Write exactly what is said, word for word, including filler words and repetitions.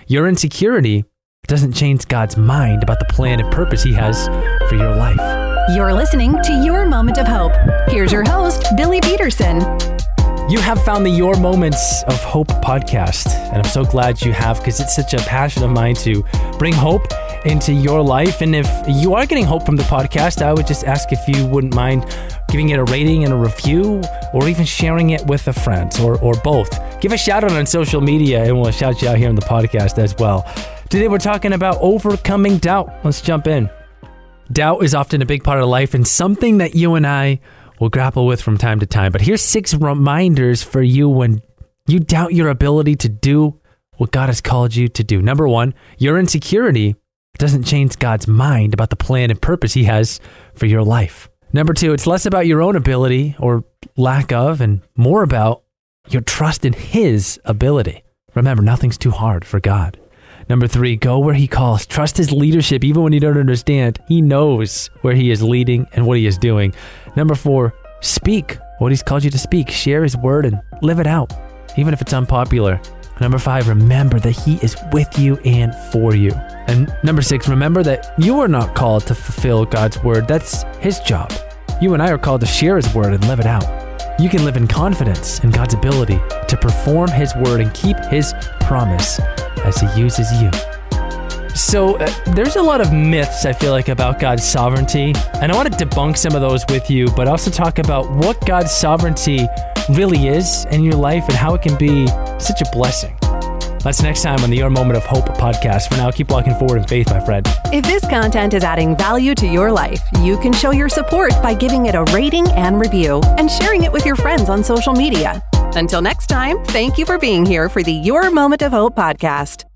your insecurity doesn't change God's mind about the plan and purpose He has for your life. You're listening to Your Moment of Hope. Here's your host, Billy Peterson. You have found the Your Moments of Hope podcast, and I'm so glad you have, because it's such a passion of mine to bring hope into your life. And if you are getting hope from the podcast, I would just ask if you wouldn't mind giving it a rating and a review, or even sharing it with a friend, or, or both. Give a shout out on social media, and we'll shout you out here on the podcast as well. Today we're talking about overcoming doubt. Let's jump in. Doubt is often a big part of life and something that you and I will grapple with from time to time. But here's six reminders for you when you doubt your ability to do what God has called you to do. Number one, your insecurity doesn't change God's mind about the plan and purpose He has for your life. Number two, it's less about your own ability or lack of, and more about your trust in His ability. Remember, nothing's too hard for God. Number three, go where He calls. Trust His leadership. Even when you don't understand, He knows where He is leading and what He is doing. Number four, speak what He's called you to speak. Share His word and live it out, even if it's unpopular. Number five, remember that He is with you and for you. And number six, remember that you are not called to fulfill God's word. That's His job. You and I are called to share His word and live it out. You can live in confidence in God's ability to perform His word and keep His promise as He uses you. So uh, there's a lot of myths, I feel like, about God's sovereignty, and I want to debunk some of those with you, but also talk about what God's sovereignty really is in your life and how it can be such a blessing. That's next time on the Your Moment of Hope podcast. For now, keep walking forward in faith, my friend. If this content is adding value to your life, you can show your support by giving it a rating and review and sharing it with your friends on social media. Until next time, thank you for being here for the Your Moment of Hope podcast.